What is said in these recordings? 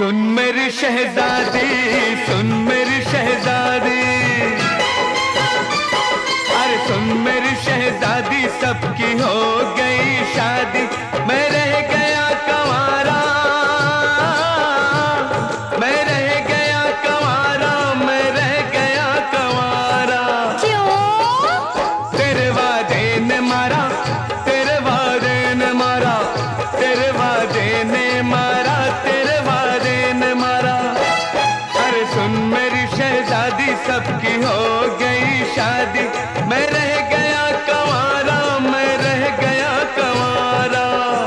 सुन मेरी शहजादी, सुन मेरी शहजादी, अरे सुन मेरी शहजादी, सबकी हो गई शादी, मैं रह गया कंवारा, मैं रह गया कंवारा, मैं रह गया कंवारा। क्यों? तेरे वादे ने मारा, तेरे वादे ने मारा, तेरे वादे ने मारा, तेरे वादे ने मारा। अरे सुन मेरी शहजादी, सबकी हो गई शादी, मैं रह गया कंवारा, मैं रह गया कंवारा।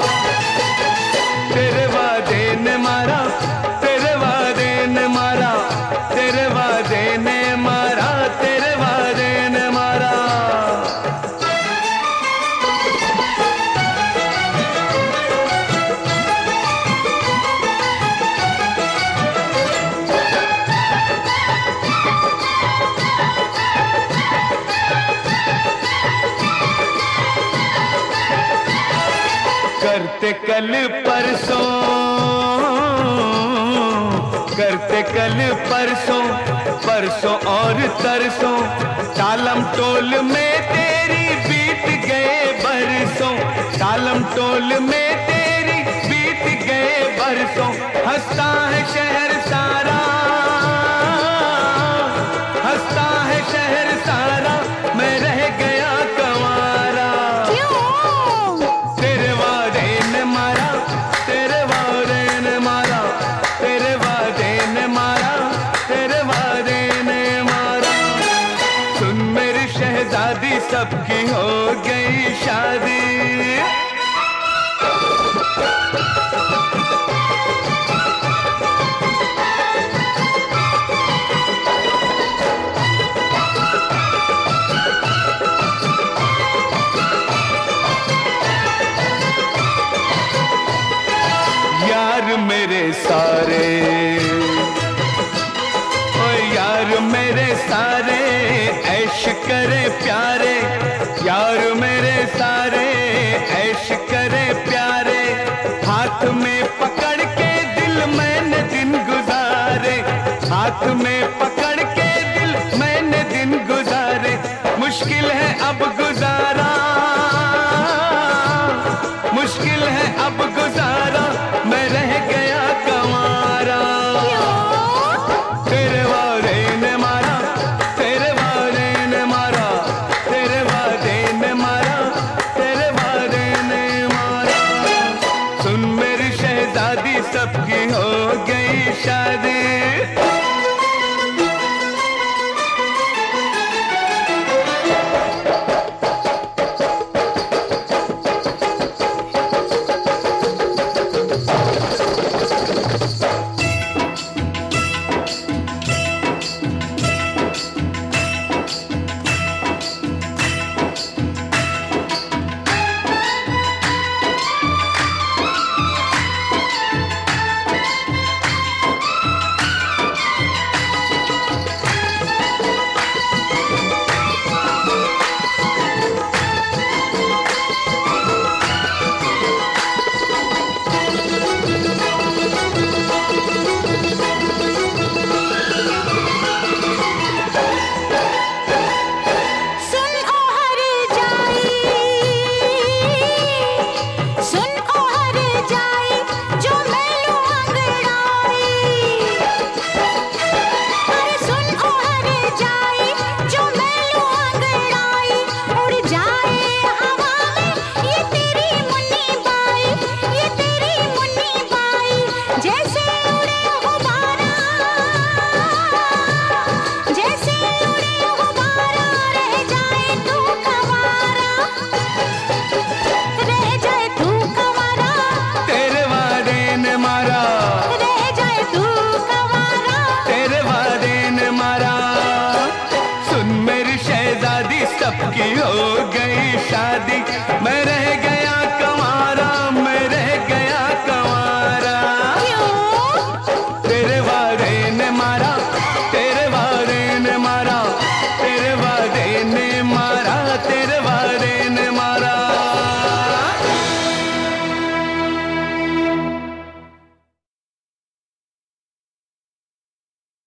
तेरे वादे ने मारा, तेरे वादे ने मारा, तेरे वादे ने मारा, तेरे वादे ने मारा। करते कल परसों, करते कल परसों, परसों और तरसों, टालम टोल में तेरी बीत गए बरसों, टालम टोल में तेरी बीत गए बरसों। हंसता है शहर सारा, हंसता है शहर सारा, मैं रह गया कंवारा। तेरे वादे ने मारा, तेरे वादे ने मारा, तेरे वादे ने मारा, तेरे वादे ने मारा। सुन मेरी शहजादी, सबकी हो गई शादी। यार मेरे सारे, ओ यार मेरे सारे, ऐश करे प्यारे, यार मेरे सारे, ऐश करे प्यारे। हाथ में पकड़ के दिल मैंने दिन गुजारे, हाथ में पकड़ के दिल मैंने दिन गुजारे। मुश्किल है अब गुजारा, मुश्किल है अब गुजारा, मैं रह गया कंवारा। तेरे वादे ने मारा, तेरे वादे ने मारा, तेरे वादे ने मारा, तेरे वादे ने मारा। सुन मेरी शहजादी, सबकी हो गई शादी। सबकी हो गई शादी, मैं